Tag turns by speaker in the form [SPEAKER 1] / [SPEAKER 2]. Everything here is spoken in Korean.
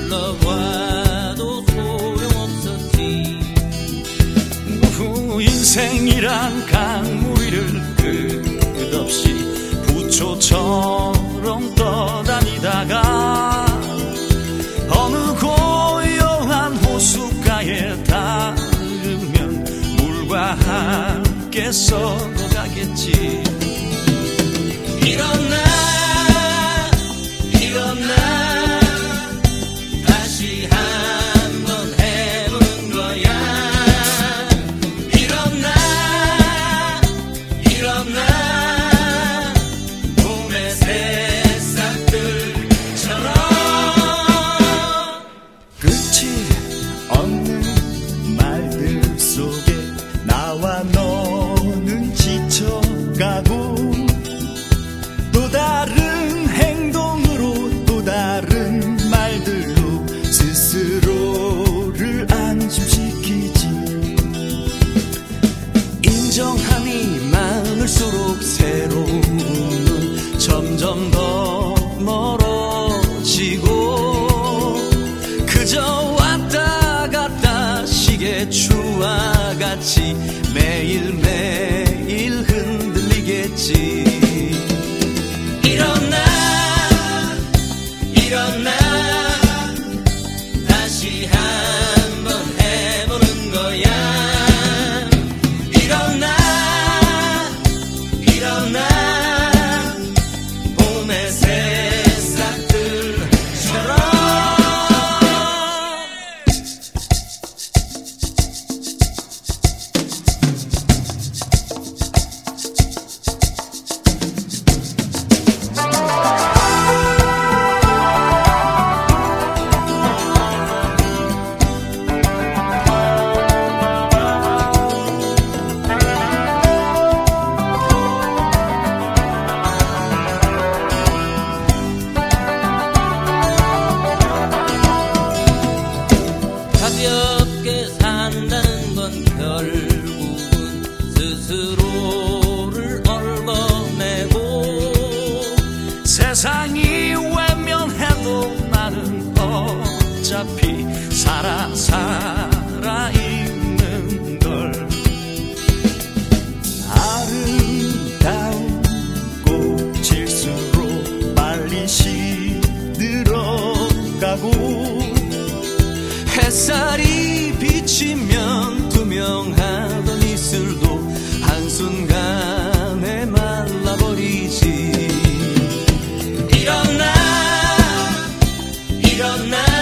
[SPEAKER 1] 불러봐도 소용없었지.
[SPEAKER 2] 인생이란 강물 위를 끝없이 부초처럼 떠다니다가 어느 고요한 호숫가에 닿으면 물과 함께 썩어가겠지.
[SPEAKER 1] 일어나 일어나 다시 한번 해보는 거야. 일어나 일어나 봄의 새싹들처럼.
[SPEAKER 2] 끝이 없는 말들 속에 나와 너는 지쳐가고 또 다른 행동으로 또 다른 말들로 스스로를 안심시키지. 인정함이 많을수록 새로움은 점점 더 멀어지고 그저 왔다 갔다 시계추와 같이 매일매일 흔들리겠지.
[SPEAKER 1] 일어나 일어나 다시 한번 해보는 거야. 일어나 일어나 봄의 새싹들처럼. 가볍게 산다는 건 결국은 스스로를 얽어내고
[SPEAKER 2] 세상이 외면해도 나는 어차피 살아있는 걸. 아름다운 꽃일수록 빨리 시들어가고 햇살이 비치면 투명하던 이슬도 한순간에 말라버리지.
[SPEAKER 1] 일어나 일어나